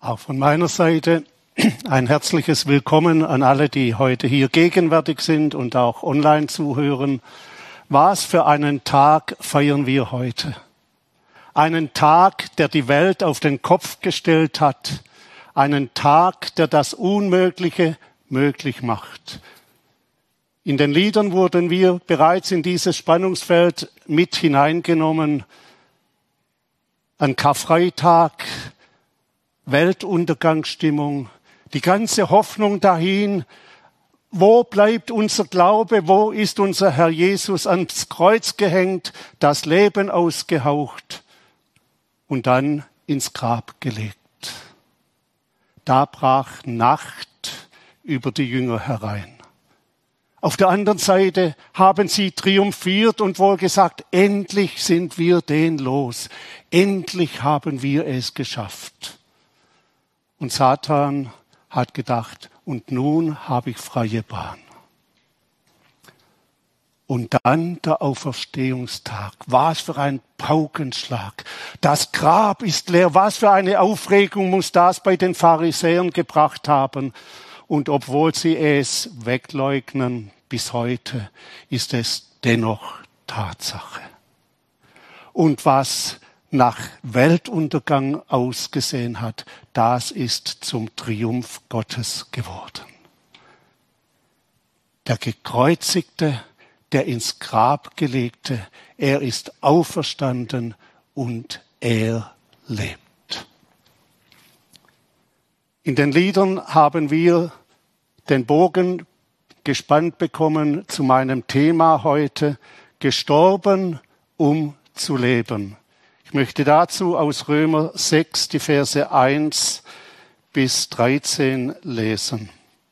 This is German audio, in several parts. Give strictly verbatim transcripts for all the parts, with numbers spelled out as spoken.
Auch von meiner Seite ein herzliches Willkommen an alle, die heute hier gegenwärtig sind und auch online zuhören. Was für einen Tag feiern wir heute? Einen Tag, der die Welt auf den Kopf gestellt hat. Einen Tag, der das Unmögliche möglich macht. In den Liedern wurden wir bereits in dieses Spannungsfeld mit hineingenommen. An Karfreitag, Weltuntergangsstimmung, die ganze Hoffnung dahin, wo bleibt unser Glaube, wo ist unser Herr Jesus ans Kreuz gehängt, das Leben ausgehaucht und dann ins Grab gelegt. Da brach Nacht über die Jünger herein. Auf der anderen Seite haben sie triumphiert und wohl gesagt, endlich sind wir den los, endlich haben wir es geschafft. Und Satan hat gedacht, und nun habe ich freie Bahn. Und dann der Auferstehungstag. Was für ein Paukenschlag. Das Grab ist leer. Was für eine Aufregung muss das bei den Pharisäern gebracht haben. Und obwohl sie es wegleugnen, bis heute ist es dennoch Tatsache. Und was nach Weltuntergang ausgesehen hat, das ist zum Triumph Gottes geworden. Der Gekreuzigte, der ins Grab gelegte, er ist auferstanden und er lebt. In den Liedern haben wir den Bogen gespannt bekommen zu meinem Thema heute, gestorben, um zu leben. Ich möchte dazu aus Römer sechs die Verse eins bis dreizehn lesen.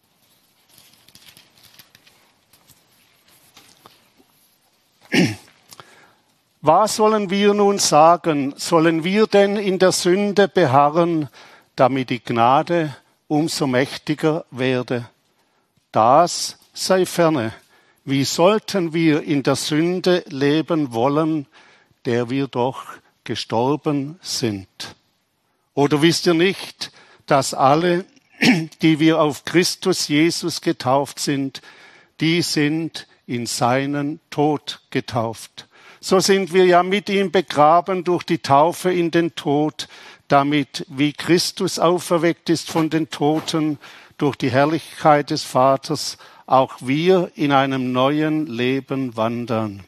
Was sollen wir nun sagen? Sollen wir denn in der Sünde beharren, damit die Gnade umso mächtiger werde? Das sei ferne. Wie sollten wir in der Sünde leben wollen, der wir doch gestorben sind? Oder wisst ihr nicht, dass alle, die wir auf Christus Jesus getauft sind, die sind in seinen Tod getauft? So sind wir ja mit ihm begraben durch die Taufe in den Tod, damit, wie Christus auferweckt ist von den Toten, durch die Herrlichkeit des Vaters, auch wir in einem neuen Leben wandern.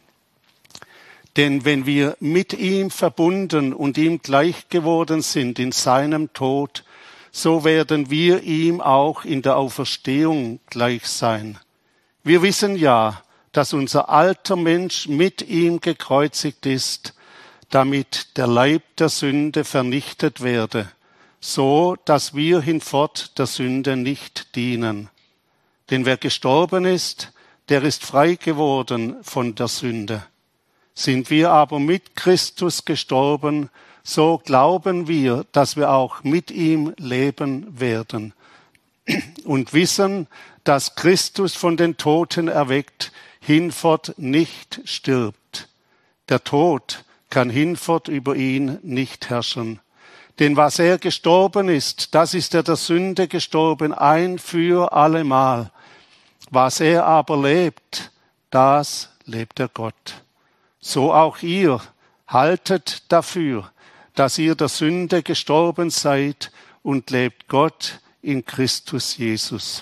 Denn wenn wir mit ihm verbunden und ihm gleich geworden sind in seinem Tod, so werden wir ihm auch in der Auferstehung gleich sein. Wir wissen ja, dass unser alter Mensch mit ihm gekreuzigt ist, damit der Leib der Sünde vernichtet werde, so dass wir hinfort der Sünde nicht dienen. Denn wer gestorben ist, der ist frei geworden von der Sünde. Sind wir aber mit Christus gestorben, so glauben wir, dass wir auch mit ihm leben werden. Und wissen, dass Christus von den Toten erweckt, hinfort nicht stirbt. Der Tod kann hinfort über ihn nicht herrschen. Denn was er gestorben ist, das ist er der Sünde gestorben, ein für allemal. Was er aber lebt, das lebt er Gott. So auch ihr, haltet dafür, dass ihr der Sünde gestorben seid und lebt Gott in Christus Jesus.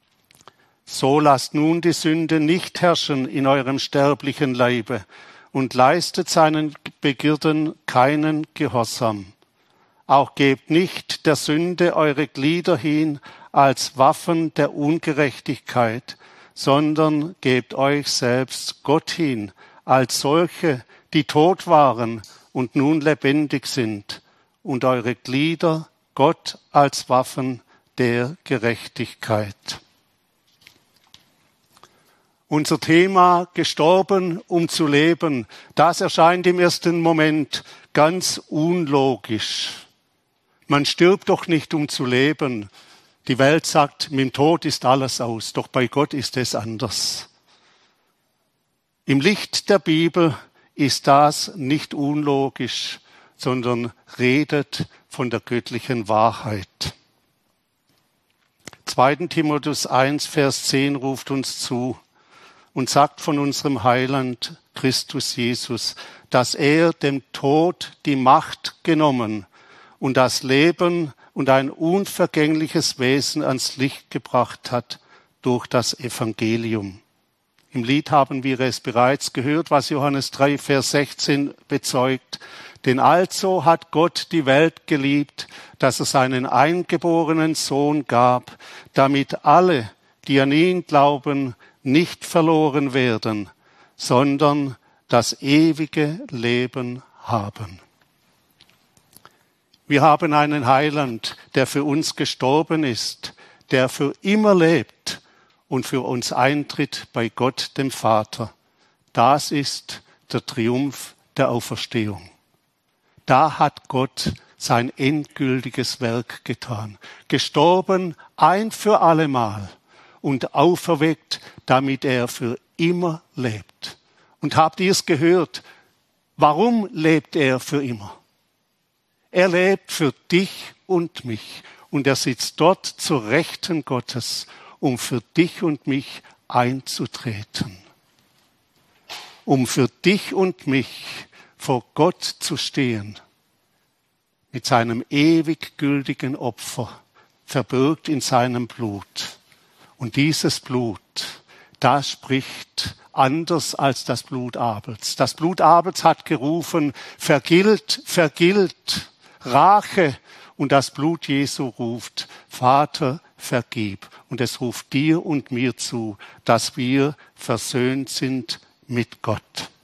So lasst nun die Sünde nicht herrschen in eurem sterblichen Leibe und leistet seinen Begierden keinen Gehorsam. Auch gebt nicht der Sünde eure Glieder hin als Waffen der Ungerechtigkeit, sondern gebt euch selbst Gott hin, als solche, die tot waren und nun lebendig sind, und eure Glieder Gott als Waffen der Gerechtigkeit. Unser Thema, gestorben, um zu leben, das erscheint im ersten Moment ganz unlogisch. Man stirbt doch nicht, um zu leben. Die Welt sagt, mit dem Tod ist alles aus, doch bei Gott ist es anders. Im Licht der Bibel ist das nicht unlogisch, sondern redet von der göttlichen Wahrheit. zweiter Timotheus eins, Vers zehn ruft uns zu und sagt von unserem Heiland Christus Jesus, dass er dem Tod die Macht genommen und das Leben und ein unvergängliches Wesen ans Licht gebracht hat durch das Evangelium. Im Lied haben wir es bereits gehört, was Johannes drei, Vers sechzehn bezeugt. Denn also hat Gott die Welt geliebt, dass er seinen eingeborenen Sohn gab, damit alle, die an ihn glauben, nicht verloren werden, sondern das ewige Leben haben. Wir haben einen Heiland, der für uns gestorben ist, der für immer lebt und für uns eintritt bei Gott, dem Vater. Das ist der Triumph der Auferstehung. Da hat Gott sein endgültiges Werk getan. Gestorben ein für allemal und auferweckt, damit er für immer lebt. Und habt ihr es gehört? Warum lebt er für immer? Er lebt für dich und mich. Und er sitzt dort zur Rechten Gottes, um für dich und mich einzutreten. Um für dich und mich vor Gott zu stehen. Mit seinem ewig gültigen Opfer, verbirgt in seinem Blut. Und dieses Blut, das spricht anders als das Blut Abels. Das Blut Abels hat gerufen, vergilt, vergilt, Rache. Und das Blut Jesu ruft, Vater, vergib. Und es ruft dir und mir zu, dass wir versöhnt sind mit Gott.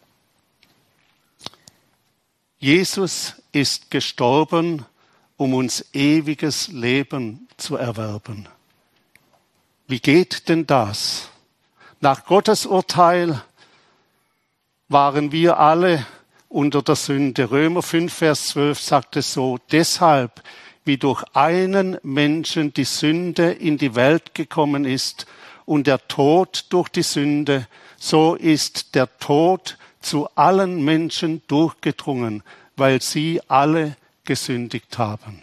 Jesus ist gestorben, um uns ewiges Leben zu erwerben. Wie geht denn das? Nach Gottes Urteil waren wir alle unter der Sünde. Römer fünf, Vers zwölf sagt es so, deshalb, wie durch einen Menschen die Sünde in die Welt gekommen ist und der Tod durch die Sünde, so ist der Tod zu allen Menschen durchgedrungen, weil sie alle gesündigt haben.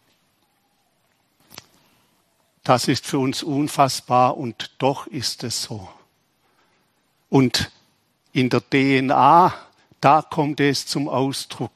Das ist für uns unfassbar und doch ist es so. Und in der D N A, da kommt es zum Ausdruck.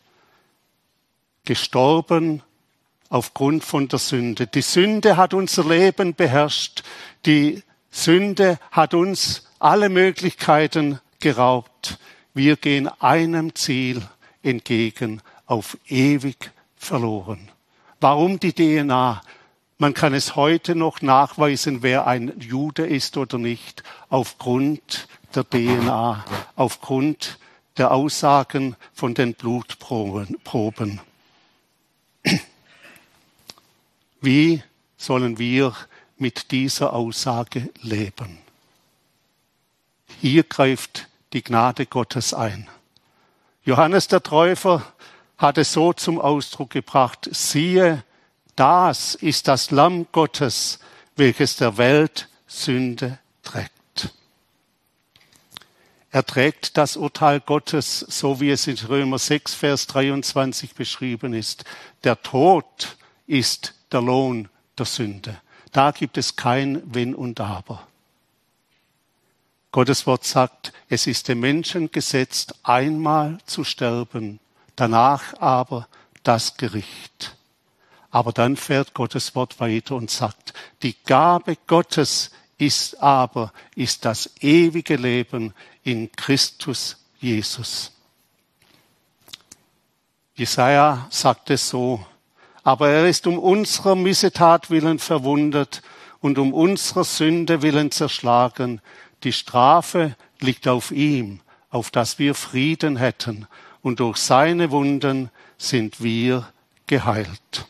Gestorben aufgrund von der Sünde. Die Sünde hat unser Leben beherrscht. Die Sünde hat uns alle Möglichkeiten geraubt. Wir gehen einem Ziel entgegen, auf ewig verloren. Warum die D N A? Man kann es heute noch nachweisen, wer ein Jude ist oder nicht, aufgrund der D N A, aufgrund der Aussagen von den Blutproben. Wie sollen wir mit dieser Aussage leben? Hier greift die Gnade Gottes ein. Johannes der Täufer hat es so zum Ausdruck gebracht, siehe, das ist das Lamm Gottes, welches der Welt Sünde trägt. Er trägt das Urteil Gottes, so wie es in Römer sechs, Vers dreiundzwanzig beschrieben ist. Der Tod ist der Lohn der Sünde. Da gibt es kein Wenn und Aber. Gottes Wort sagt, es ist dem Menschen gesetzt, einmal zu sterben, danach aber das Gericht. Aber dann fährt Gottes Wort weiter und sagt, die Gabe Gottes ist aber, ist das ewige Leben in Christus Jesus. Jesaja sagt es so, aber er ist um unserer Missetat willen verwundet und um unserer Sünde willen zerschlagen. Die Strafe liegt auf ihm, auf dass wir Frieden hätten, und durch seine Wunden sind wir geheilt.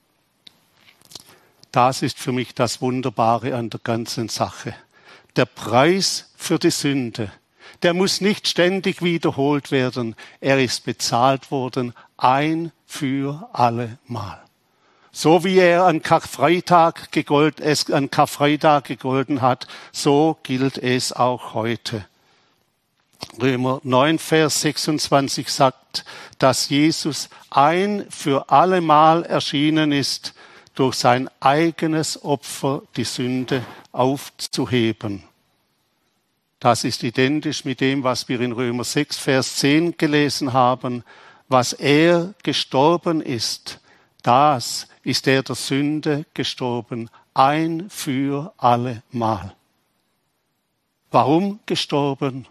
Das ist für mich das Wunderbare an der ganzen Sache. Der Preis für die Sünde, der muss nicht ständig wiederholt werden. Er ist bezahlt worden, ein für alle Mal. So wie er an Karfreitag gegolten, es an Karfreitag gegolten hat, so gilt es auch heute. Römer neun, Vers sechsundzwanzig sagt, dass Jesus ein für allemal erschienen ist, durch sein eigenes Opfer die Sünde aufzuheben. Das ist identisch mit dem, was wir in Römer sechs, Vers zehn gelesen haben. Was er gestorben ist, das ist er der Sünde gestorben, ein für alle Mal. Warum gestorben?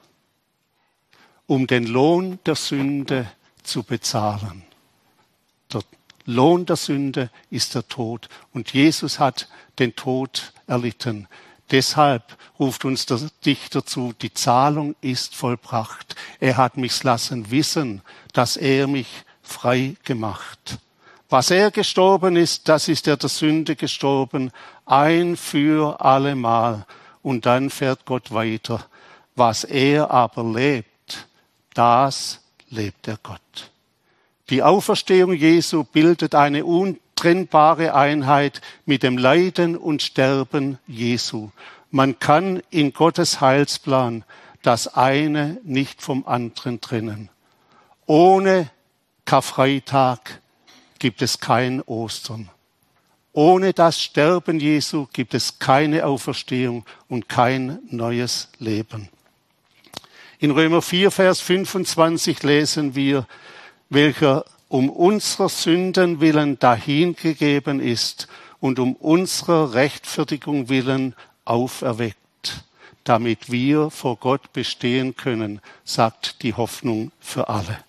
Um den Lohn der Sünde zu bezahlen. Der Lohn der Sünde ist der Tod. Und Jesus hat den Tod erlitten. Deshalb ruft uns der Dichter zu, die Zahlung ist vollbracht. Er hat mich lassen wissen, dass er mich frei gemacht. Was er gestorben ist, das ist er der Sünde gestorben, ein für allemal. Und dann fährt Gott weiter. Was er aber lebt, das lebt der Gott. Die Auferstehung Jesu bildet eine untrennbare Einheit mit dem Leiden und Sterben Jesu. Man kann in Gottes Heilsplan das eine nicht vom anderen trennen. Ohne Karfreitag gibt es kein Ostern. Ohne das Sterben Jesu gibt es keine Auferstehung und kein neues Leben. In Römer vier, Vers fünfundzwanzig lesen wir, welcher um unserer Sünden willen dahingegeben ist und um unserer Rechtfertigung willen auferweckt, damit wir vor Gott bestehen können, sagt die Hoffnung für alle.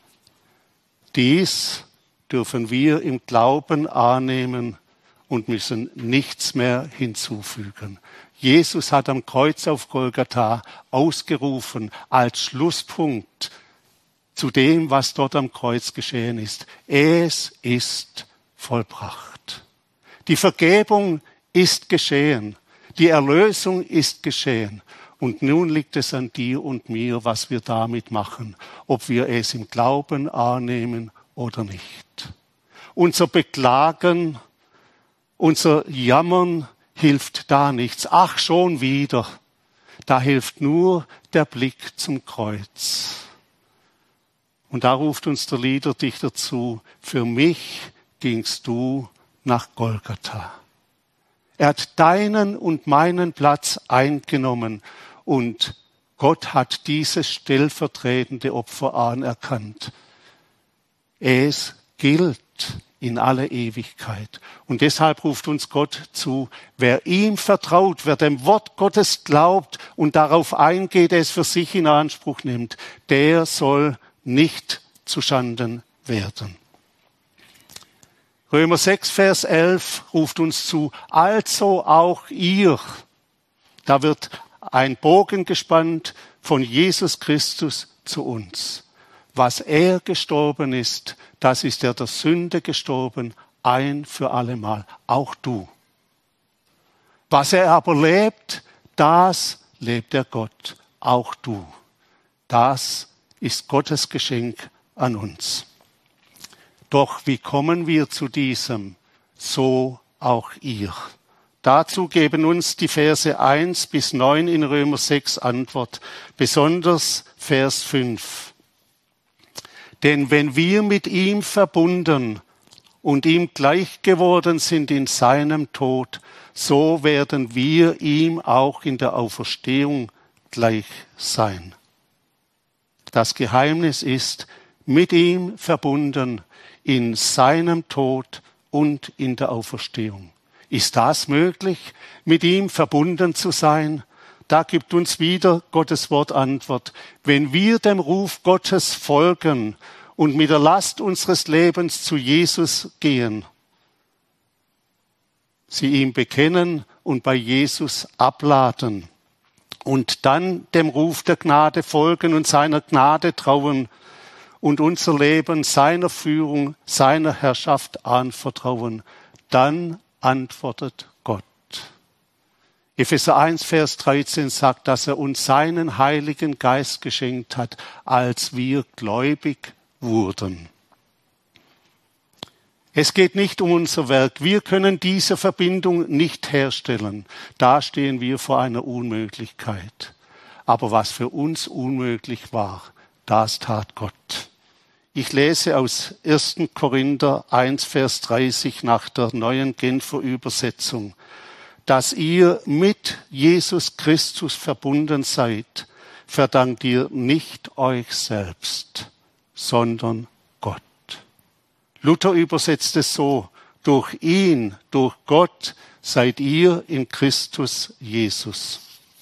Dies dürfen wir im Glauben annehmen und müssen nichts mehr hinzufügen. Jesus hat am Kreuz auf Golgatha ausgerufen als Schlusspunkt zu dem, was dort am Kreuz geschehen ist. Es ist vollbracht. Die Vergebung ist geschehen. Die Erlösung ist geschehen. Und nun liegt es an dir und mir, was wir damit machen, ob wir es im Glauben annehmen oder nicht. Unser Beklagen, unser Jammern hilft da nichts. Ach, schon wieder. Da hilft nur der Blick zum Kreuz. Und da ruft uns der Liederdichter zu, für mich gingst du nach Golgatha. Er hat deinen und meinen Platz eingenommen und Gott hat dieses stellvertretende Opfer anerkannt. Es gilt in alle Ewigkeit. Und deshalb ruft uns Gott zu, wer ihm vertraut, wer dem Wort Gottes glaubt und darauf eingeht, es für sich in Anspruch nimmt, der soll nicht zuschanden werden. Römer sechs, Vers elf ruft uns zu, also auch ihr. Da wird ein Bogen gespannt von Jesus Christus zu uns. Was er gestorben ist, das ist er der Sünde gestorben, ein für allemal, auch du. Was er aber lebt, das lebt der Gott, auch du. Das ist Gottes Geschenk an uns. Doch wie kommen wir zu diesem? So auch ihr. Dazu geben uns die Verse eins bis neun in Römer sechs Antwort, besonders Vers fünf. Denn wenn wir mit ihm verbunden und ihm gleich geworden sind in seinem Tod, so werden wir ihm auch in der Auferstehung gleich sein. Das Geheimnis ist, mit ihm verbunden in seinem Tod und in der Auferstehung. Ist das möglich, mit ihm verbunden zu sein? Da gibt uns wieder Gottes Wort Antwort. Wenn wir dem Ruf Gottes folgen und mit der Last unseres Lebens zu Jesus gehen, sie ihm bekennen und bei Jesus abladen und dann dem Ruf der Gnade folgen und seiner Gnade trauen und unser Leben seiner Führung, seiner Herrschaft anvertrauen, dann antwortet Gott. Epheser eins, Vers dreizehn sagt, dass er uns seinen Heiligen Geist geschenkt hat, als wir gläubig wurden. Es geht nicht um unser Werk. Wir können diese Verbindung nicht herstellen. Da stehen wir vor einer Unmöglichkeit. Aber was für uns unmöglich war, das tat Gott. Ich lese aus ersten Korinther eins, Vers dreißig nach der neuen Genfer Übersetzung. Dass ihr mit Jesus Christus verbunden seid, verdankt ihr nicht euch selbst, sondern Gott. Luther übersetzt es so: Durch ihn, durch Gott seid ihr in Christus Jesus.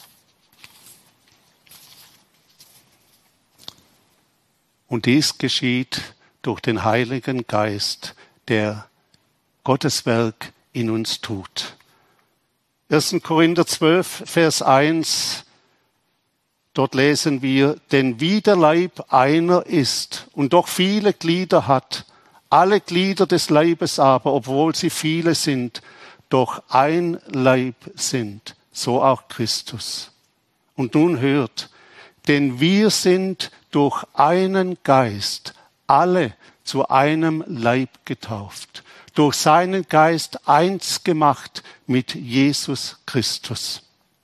Und dies geschieht durch den Heiligen Geist, der Gottes Werk in uns tut. ersten Korinther zwölf, Vers eins, dort lesen wir, denn wie der Leib einer ist und doch viele Glieder hat, alle Glieder des Leibes aber, obwohl sie viele sind, doch ein Leib sind, so auch Christus. Und nun hört, denn wir sind durch einen Geist alle zu einem Leib getauft, durch seinen Geist eins gemacht mit Jesus Christus.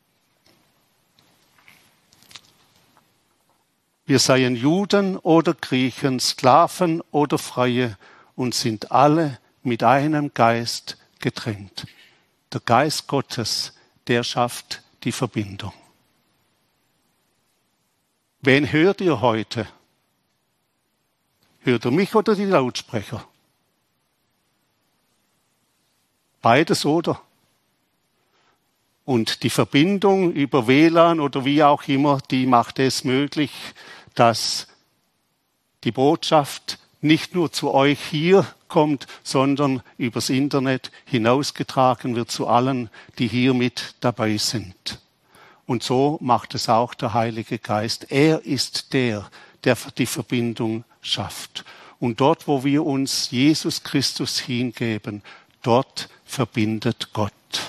Wir seien Juden oder Griechen, Sklaven oder Freie und sind alle mit einem Geist getränkt. Der Geist Gottes, der schafft die Verbindung. Wen hört ihr heute? Hört ihr mich oder die Lautsprecher? Beides, oder? Und die Verbindung über W L A N oder wie auch immer, die macht es möglich, dass die Botschaft nicht nur zu euch hier kommt, sondern übers Internet hinausgetragen wird zu allen, die hier mit dabei sind. Und so macht es auch der Heilige Geist. Er ist der, der die Verbindung schafft. Und dort, wo wir uns Jesus Christus hingeben, dort verbindet Gott.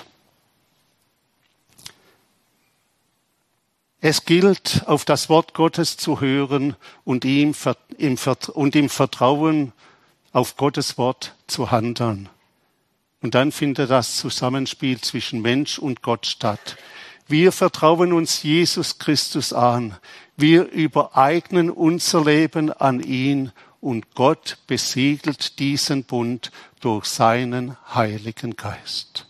Es gilt, auf das Wort Gottes zu hören und ihm im, und im Vertrauen auf Gottes Wort zu handeln. Und dann findet das Zusammenspiel zwischen Mensch und Gott statt. Wir vertrauen uns Jesus Christus an. Wir übereignen unser Leben an ihn und Gott besiegelt diesen Bund durch seinen Heiligen Geist.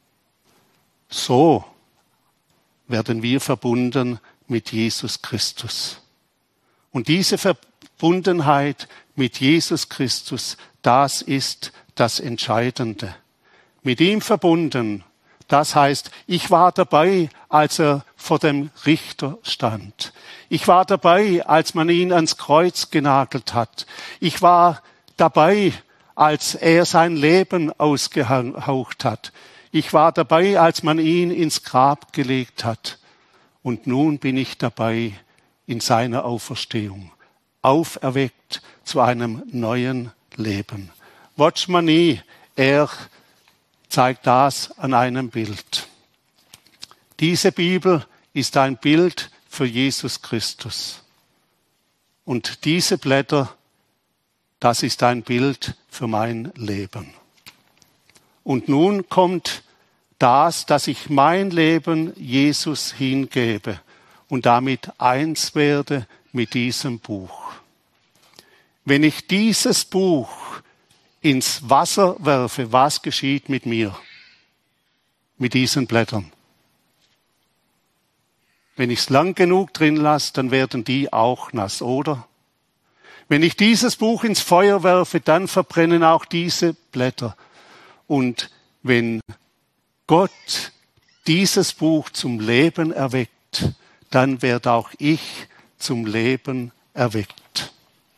So werden wir verbunden mit Jesus Christus. Und diese Verbundenheit mit Jesus Christus, das ist das Entscheidende. Mit ihm verbunden, das heißt, ich war dabei, als er vor dem Richter stand. Ich war dabei, als man ihn ans Kreuz genagelt hat. Ich war dabei, als er sein Leben ausgehaucht hat. Ich war dabei, als man ihn ins Grab gelegt hat. Und nun bin ich dabei in seiner Auferstehung, auferweckt zu einem neuen Leben. Watchman Nee, er zeigt das an einem Bild. Diese Bibel ist ein Bild für Jesus Christus. Und diese Blätter, das ist ein Bild für mein Leben. Und nun kommt das, dass ich mein Leben Jesus hingebe und damit eins werde mit diesem Buch. Wenn ich dieses Buch ins Wasser werfe, was geschieht mit mir? Mit diesen Blättern. Wenn ich es lang genug drin lasse, dann werden die auch nass, oder? Wenn ich dieses Buch ins Feuer werfe, dann verbrennen auch diese Blätter. Und wenn Gott dieses Buch zum Leben erweckt, dann werde auch ich zum Leben erweckt.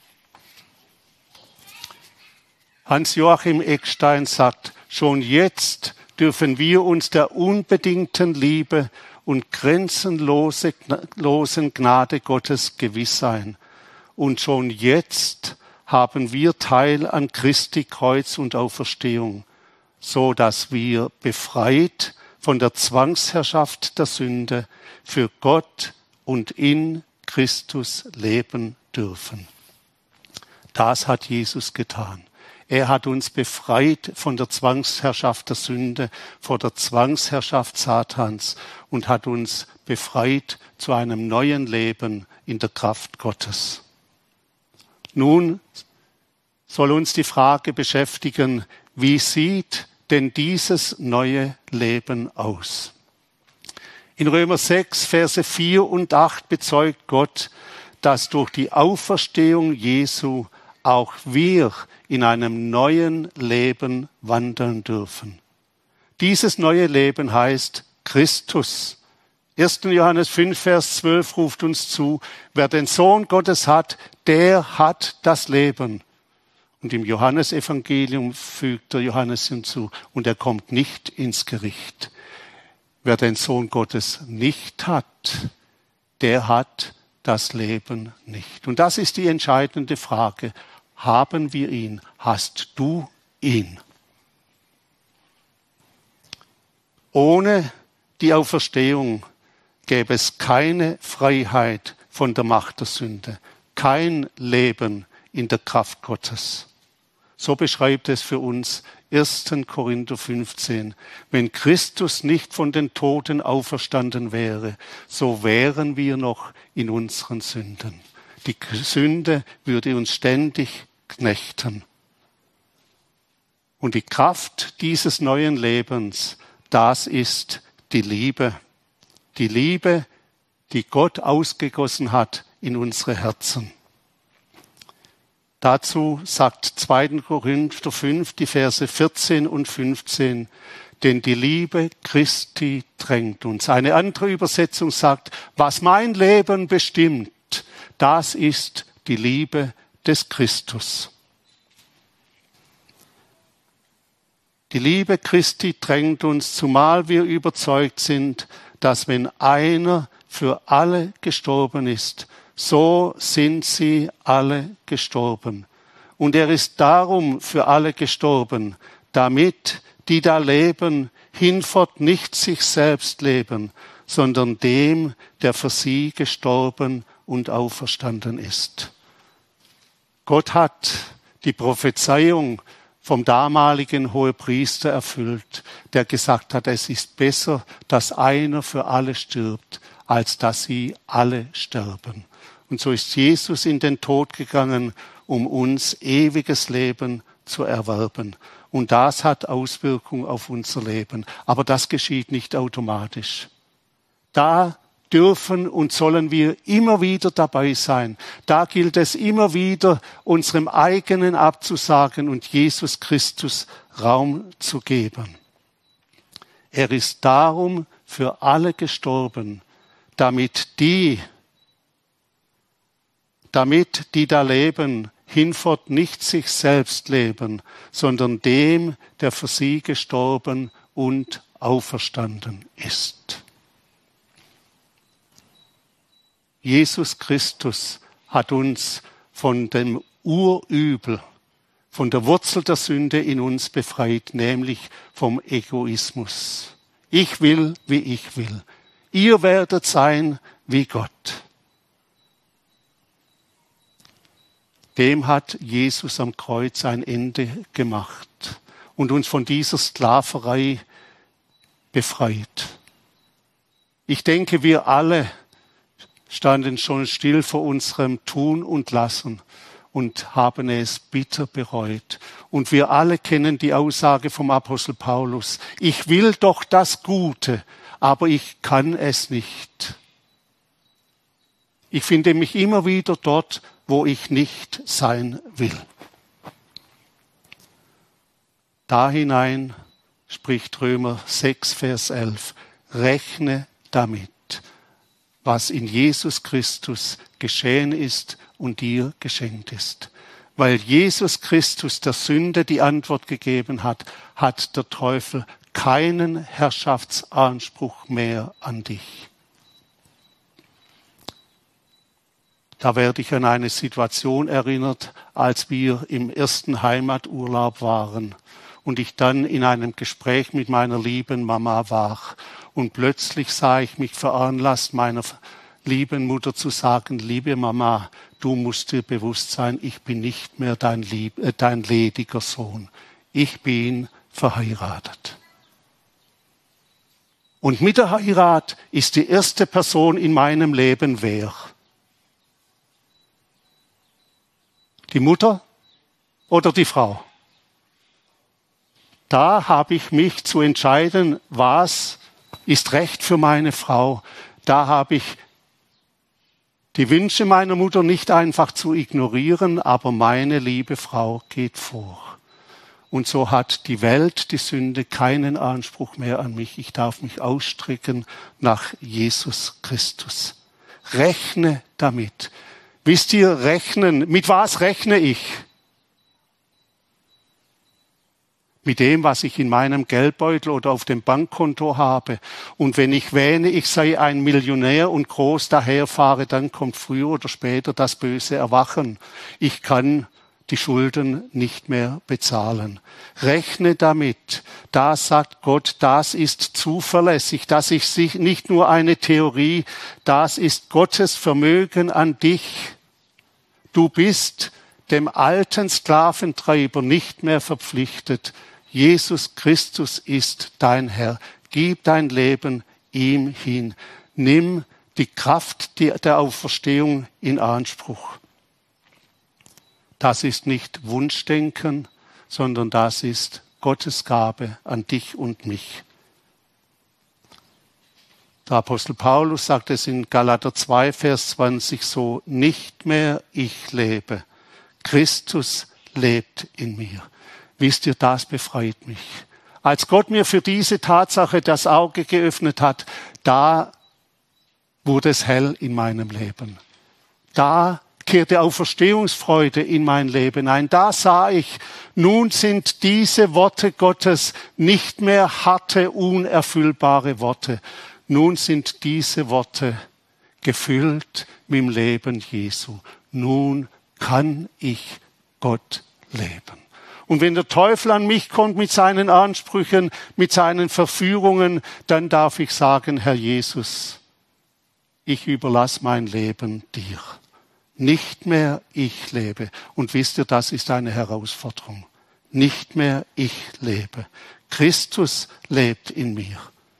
Hans-Joachim Eckstein sagt, schon jetzt dürfen wir uns der unbedingten Liebe und grenzenlosen Gnade Gottes gewiss sein. Und schon jetzt haben wir Teil an Christi Kreuz und Auferstehung, so dass wir befreit von der Zwangsherrschaft der Sünde für Gott und in Christus leben dürfen. Das hat Jesus getan. Er hat uns befreit von der Zwangsherrschaft der Sünde, vor der Zwangsherrschaft Satans und hat uns befreit zu einem neuen Leben in der Kraft Gottes. Nun soll uns die Frage beschäftigen, wie sieht denn dieses neue Leben aus? In Römer sechs, Verse vier und acht bezeugt Gott, dass durch die Auferstehung Jesu auch wir in einem neuen Leben wandeln dürfen. Dieses neue Leben heißt Christus. erster Johannes fünf, Vers zwölf ruft uns zu, wer den Sohn Gottes hat, der hat das Leben. Und im Johannesevangelium fügt der Johannes hinzu, und er kommt nicht ins Gericht. Wer den Sohn Gottes nicht hat, der hat das Leben nicht. Und das ist die entscheidende Frage. Haben wir ihn? Hast du ihn? Ohne die Auferstehung gäbe es keine Freiheit von der Macht der Sünde, kein Leben in der Kraft Gottes. So beschreibt es für uns erster Korinther fünfzehn. Wenn Christus nicht von den Toten auferstanden wäre, so wären wir noch in unseren Sünden. Die Sünde würde uns ständig knechten. Und die Kraft dieses neuen Lebens, das ist die Liebe. Die Liebe, die Gott ausgegossen hat in unsere Herzen. Dazu sagt zweiter Korinther fünf, die Verse vierzehn und fünfzehn, denn die Liebe Christi drängt uns. Eine andere Übersetzung sagt, was mein Leben bestimmt, das ist die Liebe des Christus. Die Liebe Christi drängt uns, zumal wir überzeugt sind, dass wenn einer für alle gestorben ist, so sind sie alle gestorben. Und er ist darum für alle gestorben, damit die da leben, hinfort nicht sich selbst leben, sondern dem, der für sie gestorben und auferstanden ist. Gott hat die Prophezeiung vom damaligen Hohepriester erfüllt, der gesagt hat, es ist besser, dass einer für alle stirbt, als dass sie alle sterben. Und so ist Jesus in den Tod gegangen, um uns ewiges Leben zu erwerben. Und das hat Auswirkungen auf unser Leben. Aber das geschieht nicht automatisch. Da dürfen und sollen wir immer wieder dabei sein. Da gilt es immer wieder, unserem eigenen abzusagen und Jesus Christus Raum zu geben. Er ist darum für alle gestorben, damit die, damit die da leben, hinfort nicht sich selbst leben, sondern dem, der für sie gestorben und auferstanden ist. Jesus Christus hat uns von dem Urübel, von der Wurzel der Sünde in uns befreit, nämlich vom Egoismus. Ich will, wie ich will. Ihr werdet sein wie Gott. Dem hat Jesus am Kreuz ein Ende gemacht und uns von dieser Sklaverei befreit. Ich denke, wir alle standen schon still vor unserem Tun und Lassen und haben es bitter bereut. Und wir alle kennen die Aussage vom Apostel Paulus. Ich will doch das Gute, aber ich kann es nicht. Ich finde mich immer wieder dort, wo ich nicht sein will. Da hinein spricht Römer sechs, Vers elf, rechne damit, was in Jesus Christus geschehen ist und dir geschenkt ist. Weil Jesus Christus der Sünde die Antwort gegeben hat, hat der Teufel keinen Herrschaftsanspruch mehr an dich. Da werde ich an eine Situation erinnert, als wir im ersten Heimaturlaub waren und ich dann in einem Gespräch mit meiner lieben Mama war. Und plötzlich sah ich mich veranlasst, meiner lieben Mutter zu sagen, liebe Mama, du musst dir bewusst sein, ich bin nicht mehr dein, lieb, äh, dein lediger Sohn. Ich bin verheiratet. Und mit der Heirat ist die erste Person in meinem Leben wer? Die Mutter oder die Frau? Da habe ich mich zu entscheiden, was ist recht für meine Frau. Da habe ich die Wünsche meiner Mutter nicht einfach zu ignorieren, aber meine liebe Frau geht vor. Und so hat die Welt, die Sünde, keinen Anspruch mehr an mich. Ich darf mich ausstrecken nach Jesus Christus. Rechne damit. Wisst ihr, rechnen, mit was rechne ich? Mit dem, was ich in meinem Geldbeutel oder auf dem Bankkonto habe. Und wenn ich wähne, ich sei ein Millionär und groß daherfahre, dann kommt früher oder später das böse Erwachen. Ich kann die Schulden nicht mehr bezahlen. Rechne damit. Da sagt Gott, das ist zuverlässig. Das ist nicht nur eine Theorie. Das ist Gottes Vermögen an dich. Du bist dem alten Sklaventreiber nicht mehr verpflichtet. Jesus Christus ist dein Herr. Gib dein Leben ihm hin. Nimm die Kraft der Auferstehung in Anspruch. Das ist nicht Wunschdenken, sondern das ist Gottes Gabe an dich und mich. Der Apostel Paulus sagt es in Galater zwei, Vers zwanzig so, nicht mehr ich lebe, Christus lebt in mir. Wisst ihr, das befreit mich. Als Gott mir für diese Tatsache das Auge geöffnet hat, da wurde es hell in meinem Leben. Da kehrte Auferstehungsfreude in mein Leben ein. Da sah ich, nun sind diese Worte Gottes nicht mehr harte, unerfüllbare Worte. Nun sind diese Worte gefüllt mit dem Leben Jesu. Nun kann ich Gott leben. Und wenn der Teufel an mich kommt mit seinen Ansprüchen, mit seinen Verführungen, dann darf ich sagen, Herr Jesus, ich überlasse mein Leben dir. Nicht mehr ich lebe. Und wisst ihr, das ist eine Herausforderung. Nicht mehr ich lebe. Christus lebt in mir.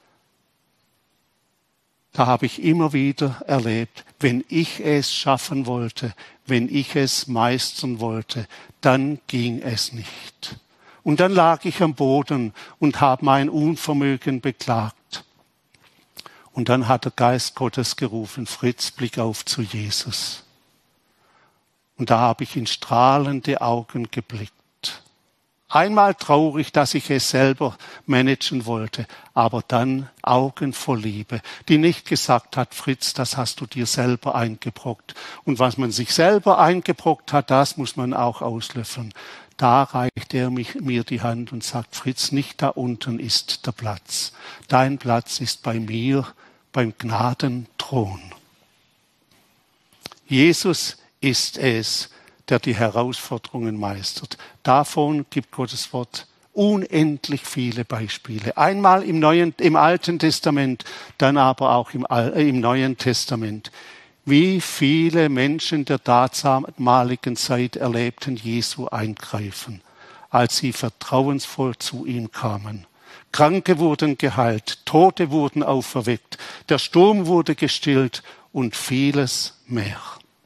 Da habe ich immer wieder erlebt, wenn ich es schaffen wollte, wenn ich es meistern wollte, dann ging es nicht. Und dann lag ich am Boden und habe mein Unvermögen beklagt. Und dann hat der Geist Gottes gerufen, Fritz, blick auf zu Jesus. Und da habe ich in strahlende Augen geblickt. Einmal traurig, dass ich es selber managen wollte, aber dann Augen voll Liebe, die nicht gesagt hat, Fritz, das hast du dir selber eingebrockt. Und was man sich selber eingebrockt hat, das muss man auch auslöffeln. Da reicht er mich, mir die Hand und sagt, Fritz, nicht da unten ist der Platz. Dein Platz ist bei mir, beim Gnadenthron. Jesus ist es, der die Herausforderungen meistert. Davon gibt Gottes Wort unendlich viele Beispiele. Einmal im Neuen, im Alten Testament, dann aber auch im, äh, im Neuen Testament. Wie viele Menschen der damaligen Zeit erlebten Jesu Eingreifen, als sie vertrauensvoll zu ihm kamen. Kranke wurden geheilt, Tote wurden auferweckt, der Sturm wurde gestillt und vieles mehr.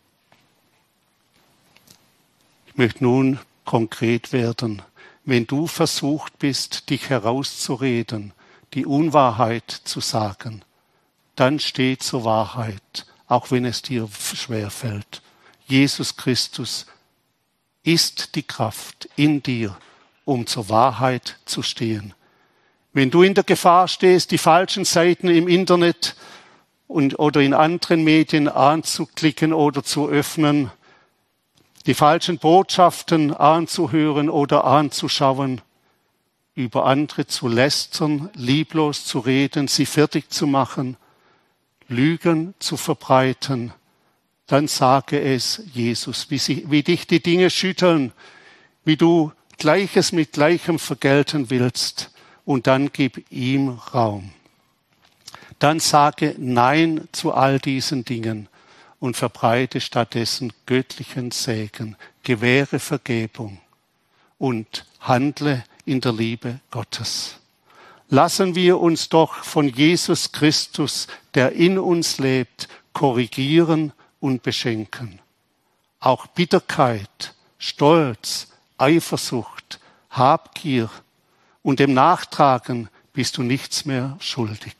Ich möchte nun konkret werden. Wenn du versucht bist, dich herauszureden, die Unwahrheit zu sagen, dann steh zur Wahrheit, auch wenn es dir schwerfällt. Jesus Christus ist die Kraft in dir, um zur Wahrheit zu stehen. Wenn du in der Gefahr stehst, die falschen Seiten im Internet und, oder in anderen Medien anzuklicken oder zu öffnen, die falschen Botschaften anzuhören oder anzuschauen, über andere zu lästern, lieblos zu reden, sie fertig zu machen, Lügen zu verbreiten, dann sage es Jesus, wie, sie, wie dich die Dinge schütteln, wie du Gleiches mit Gleichem vergelten willst, und dann gib ihm Raum. Dann sage Nein zu all diesen Dingen und verbreite stattdessen göttlichen Segen, gewähre Vergebung und handle in der Liebe Gottes. Lassen wir uns doch von Jesus Christus, der in uns lebt, korrigieren und beschenken. Auch Bitterkeit, Stolz, Eifersucht, Habgier und dem Nachtragen bist du nichts mehr schuldig.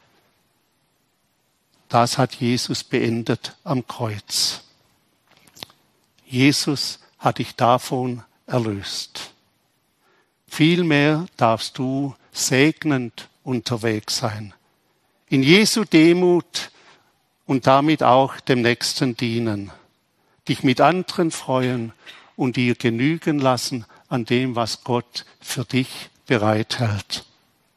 Das hat Jesus beendet am Kreuz. Jesus hat dich davon erlöst. Vielmehr darfst du segnend unterwegs sein. In Jesu Demut und damit auch dem Nächsten dienen. Dich mit anderen freuen und dir genügen lassen an dem, was Gott für dich bereithält.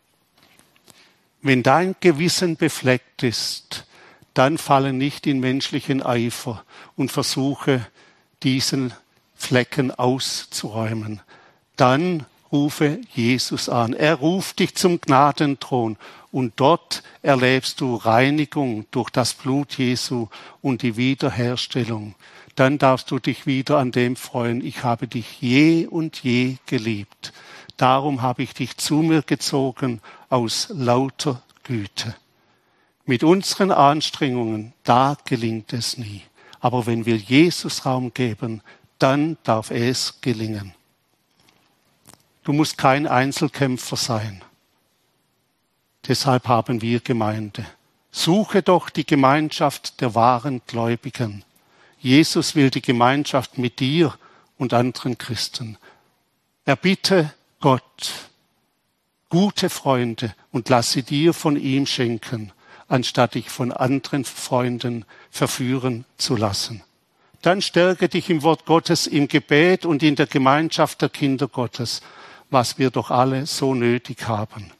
Wenn dein Gewissen befleckt ist, dann falle nicht in menschlichen Eifer und versuche, diesen Flecken auszuräumen. Dann rufe Jesus an. Er ruft dich zum Gnadenthron und dort erlebst du Reinigung durch das Blut Jesu und die Wiederherstellung. Dann darfst du dich wieder an dem freuen, ich habe dich je und je geliebt. Darum habe ich dich zu mir gezogen aus lauter Güte. Mit unseren Anstrengungen, da gelingt es nie. Aber wenn wir Jesus Raum geben, dann darf es gelingen. Du musst kein Einzelkämpfer sein. Deshalb haben wir Gemeinde. Suche doch die Gemeinschaft der wahren Gläubigen. Jesus will die Gemeinschaft mit dir und anderen Christen. Erbitte Gott gute Freunde und lass sie dir von ihm schenken, anstatt dich von anderen Freunden verführen zu lassen. Dann stärke dich im Wort Gottes, im Gebet und in der Gemeinschaft der Kinder Gottes, was wir doch alle so nötig haben.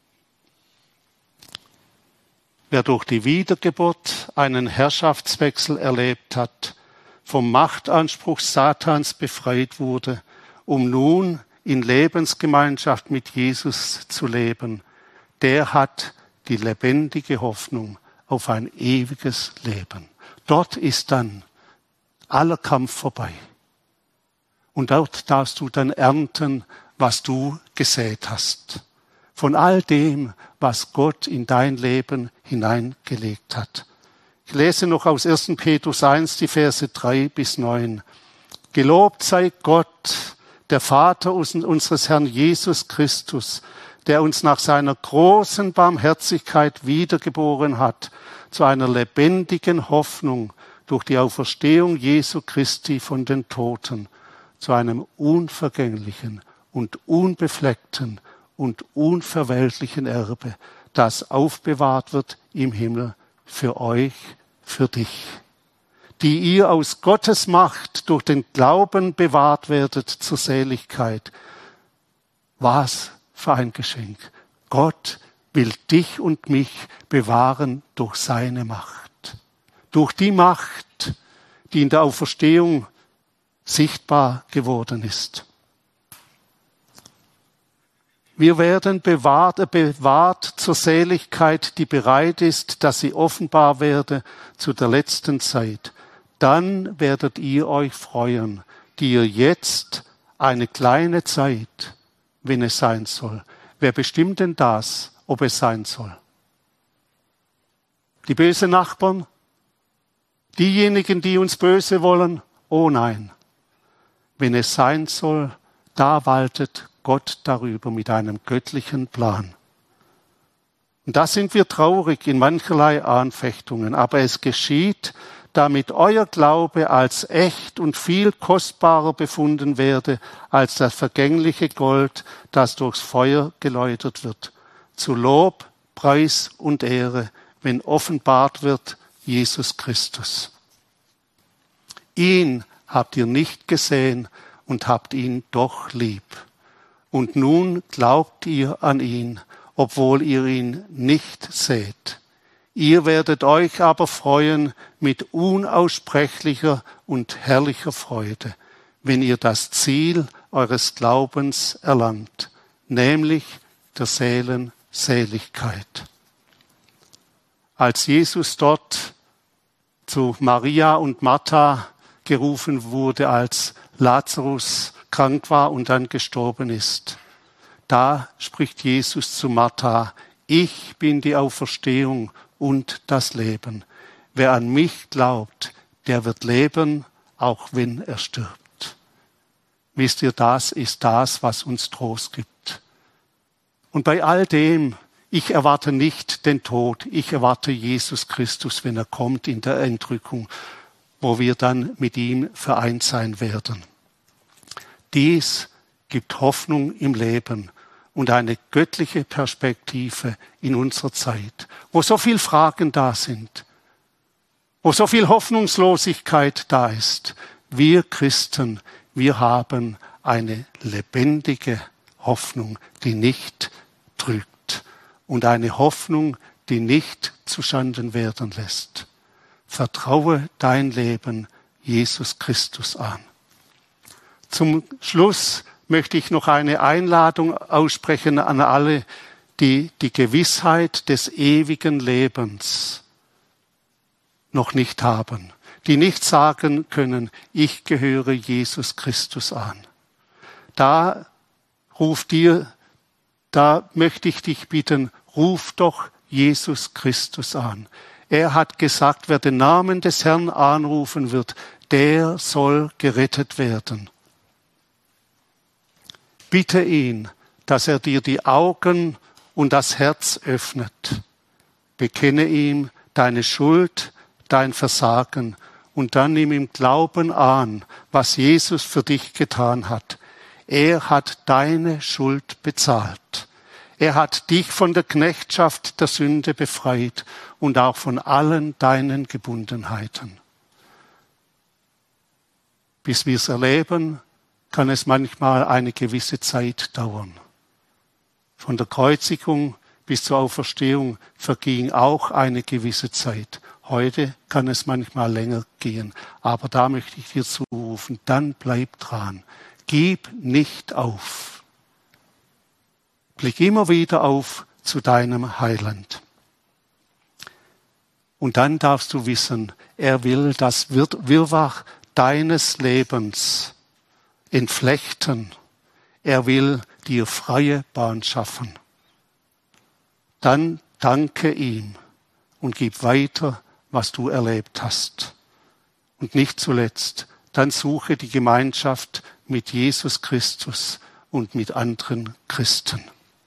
Wer durch die Wiedergeburt einen Herrschaftswechsel erlebt hat, vom Machtanspruch Satans befreit wurde, um nun in Lebensgemeinschaft mit Jesus zu leben, der hat die lebendige Hoffnung auf ein ewiges Leben. Dort ist dann aller Kampf vorbei. Und dort darfst du dann ernten, was du gesät hast. Von all dem, was Gott in dein Leben hineingelegt hat. Ich lese noch aus ersten Petrus eins, die Verse drei bis neun. Gelobt sei Gott, der Vater unseres Herrn Jesus Christus, der uns nach seiner großen Barmherzigkeit wiedergeboren hat, zu einer lebendigen Hoffnung durch die Auferstehung Jesu Christi von den Toten, zu einem unvergänglichen und unbefleckten und unverweltlichen Erbe, das aufbewahrt wird im Himmel für euch, für dich, die ihr aus Gottes Macht durch den Glauben bewahrt werdet zur Seligkeit. Was für ein Geschenk. Gott will dich und mich bewahren durch seine Macht. Durch die Macht, die in der Auferstehung sichtbar geworden ist. Wir werden bewahrt, bewahrt zur Seligkeit, die bereit ist, dass sie offenbar werde zu der letzten Zeit. Dann werdet ihr euch freuen, die ihr jetzt eine kleine Zeit, wenn es sein soll. Wer bestimmt denn das, ob es sein soll? Die bösen Nachbarn? Diejenigen, die uns böse wollen? Oh nein. Wenn es sein soll, da waltet Gott darüber mit einem göttlichen Plan. Und da sind wir traurig in mancherlei Anfechtungen, aber es geschieht, damit euer Glaube als echt und viel kostbarer befunden werde als das vergängliche Gold, das durchs Feuer geläutert wird. Zu Lob, Preis und Ehre, wenn offenbart wird Jesus Christus. Ihn habt ihr nicht gesehen und habt ihn doch lieb. Und nun glaubt ihr an ihn, obwohl ihr ihn nicht seht. Ihr werdet euch aber freuen mit unaussprechlicher und herrlicher Freude, wenn ihr das Ziel eures Glaubens erlangt, nämlich der Seelenseligkeit. Als Jesus dort zu Maria und Martha gerufen wurde, als Lazarus krank war und dann gestorben ist. Da spricht Jesus zu Martha: Ich bin die Auferstehung und das Leben. Wer an mich glaubt, der wird leben, auch wenn er stirbt. Wisst ihr, das ist das, was uns Trost gibt. Und bei all dem, ich erwarte nicht den Tod, ich erwarte Jesus Christus, wenn er kommt in der Entrückung, wo wir dann mit ihm vereint sein werden. Dies gibt Hoffnung im Leben und eine göttliche Perspektive in unserer Zeit, wo so viele Fragen da sind, wo so viel Hoffnungslosigkeit da ist. Wir Christen, wir haben eine lebendige Hoffnung, die nicht trügt und eine Hoffnung, die nicht zuschanden werden lässt. Vertraue dein Leben Jesus Christus an. Zum Schluss möchte ich noch eine Einladung aussprechen an alle, die die Gewissheit des ewigen Lebens noch nicht haben, die nicht sagen können, ich gehöre Jesus Christus an. Da ruf dir, da möchte ich dich bitten, ruf doch Jesus Christus an. Er hat gesagt, wer den Namen des Herrn anrufen wird, der soll gerettet werden. Bitte ihn, dass er dir die Augen und das Herz öffnet. Bekenne ihm deine Schuld, dein Versagen und dann nimm im Glauben an, was Jesus für dich getan hat. Er hat deine Schuld bezahlt. Er hat dich von der Knechtschaft der Sünde befreit und auch von allen deinen Gebundenheiten. Bis wir es erleben, kann es manchmal eine gewisse Zeit dauern. Von der Kreuzigung bis zur Auferstehung verging auch eine gewisse Zeit. Heute kann es manchmal länger gehen, aber da möchte ich dir zurufen, dann bleib dran. Gib nicht auf. Blick immer wieder auf zu deinem Heiland. Und dann darfst du wissen, er will das Wirrwarr deines Lebens entflechten. Er will dir freie Bahn schaffen. Dann danke ihm und gib weiter, was du erlebt hast. Und nicht zuletzt, dann suche die Gemeinschaft mit Jesus Christus und mit anderen Christen.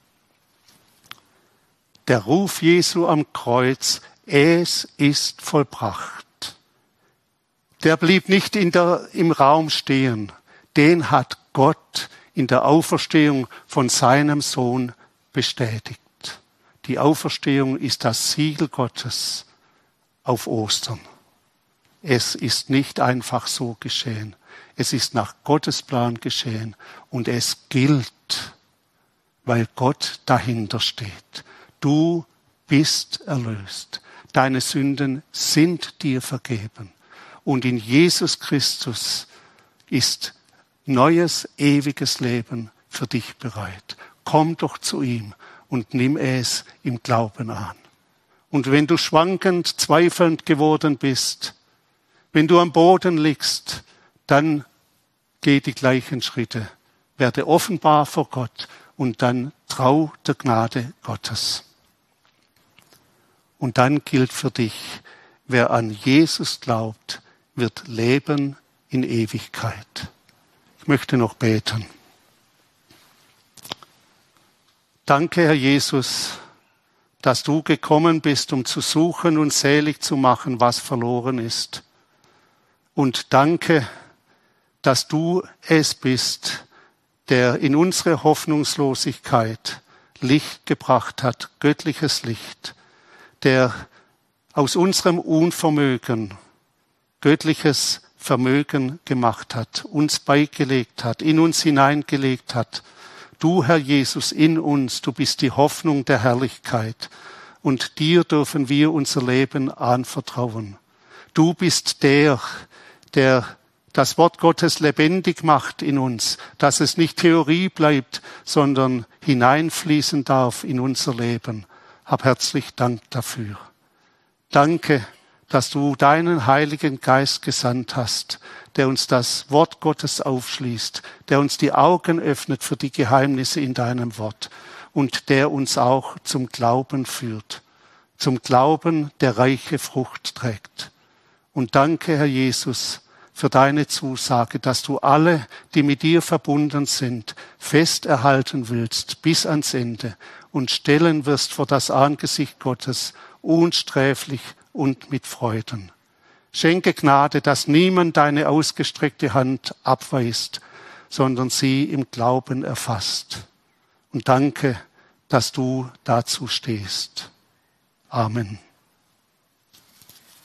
Der Ruf Jesu am Kreuz, es ist vollbracht. Der blieb nicht in der, im Raum stehen. Den hat Gott in der Auferstehung von seinem Sohn bestätigt. Die Auferstehung ist das Siegel Gottes auf Ostern. Es ist nicht einfach so geschehen. Es ist nach Gottes Plan geschehen und es gilt, weil Gott dahinter steht. Du bist erlöst. Deine Sünden sind dir vergeben. Und in Jesus Christus ist neues, ewiges Leben für dich bereit. Komm doch zu ihm und nimm es im Glauben an. Und wenn du schwankend, zweifelnd geworden bist, wenn du am Boden liegst, dann geh die gleichen Schritte. Werde offenbar vor Gott und dann trau der Gnade Gottes. Und dann gilt für dich, wer an Jesus glaubt, wird leben in Ewigkeit. Ich möchte noch beten. Danke, Herr Jesus, dass du gekommen bist, um zu suchen und selig zu machen, was verloren ist. Und danke, dass du es bist, der in unsere Hoffnungslosigkeit Licht gebracht hat, göttliches Licht, der aus unserem Unvermögen göttliches Vermögen gemacht hat, uns beigelegt hat, in uns hineingelegt hat. Du, Herr Jesus, in uns, du bist die Hoffnung der Herrlichkeit und dir dürfen wir unser Leben anvertrauen. Du bist der, der das Wort Gottes lebendig macht in uns, dass es nicht Theorie bleibt, sondern hineinfließen darf in unser Leben. Hab herzlich Dank dafür. Danke, dass du deinen Heiligen Geist gesandt hast, der uns das Wort Gottes aufschließt, der uns die Augen öffnet für die Geheimnisse in deinem Wort und der uns auch zum Glauben führt, zum Glauben, der reiche Frucht trägt. Und danke, Herr Jesus, für deine Zusage, dass du alle, die mit dir verbunden sind, fest erhalten willst bis ans Ende und stellen wirst vor das Angesicht Gottes, unsträflich und mit Freuden. Schenke Gnade, dass niemand deine ausgestreckte Hand abweist, sondern sie im Glauben erfasst. Und danke, dass du dazu stehst. Amen.